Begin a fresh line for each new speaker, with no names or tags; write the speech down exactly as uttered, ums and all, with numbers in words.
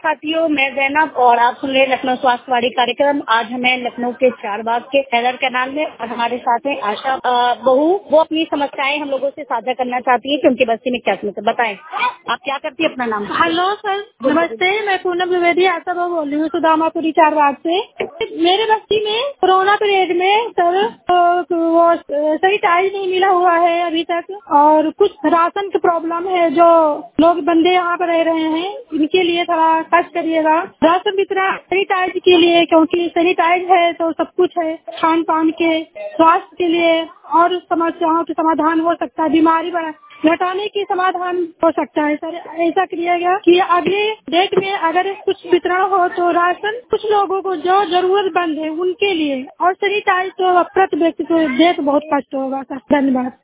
साथियों, मैं जैनब और आप सुन रहे हैं लखनऊ स्वास्थ्यवाड़ी कार्यक्रम। आज हमें लखनऊ के चार बाग के हैदर कैनाल में और हमारे साथ है आशा बहू। वो अपनी समस्याएं हम लोगों से साझा करना चाहती है कि उनकी बस्ती में क्या समस्या। बताएं आप क्या करती है, अपना नाम।
हेलो सर, नमस्ते। मैं पूनम द्विवेदी आशा बहू बोल रही हूँ सुदामापुरी चार बाग से। मेरे बस्ती में कोरोना पीरियड में सर वो सही टाइम नहीं मिला हुआ है अभी तक, और कुछ राशन की प्रॉब्लम है। जो लोग बंदे यहाँ पर रह रहे हैं इनके लिए थोड़ा कष्ट करिएगा। राशन वितरण सैनिटाइज के लिए, क्योंकि सैनिटाइज है तो सब कुछ है। खान पान के, स्वास्थ्य के लिए और समस्याओं के समाधान हो सकता है। बीमारी बढ़ा घटाने की समाधान हो सकता है सर। ऐसा करिएगा कि अगले डेट में अगर कुछ वितरण हो तो राशन कुछ लोगों को जो जरूरतमंद है उनके लिए, और सैनिटाइज तो प्रति व्यक्ति को दे तो बहुत कष्ट होगा सर। धन्यवाद।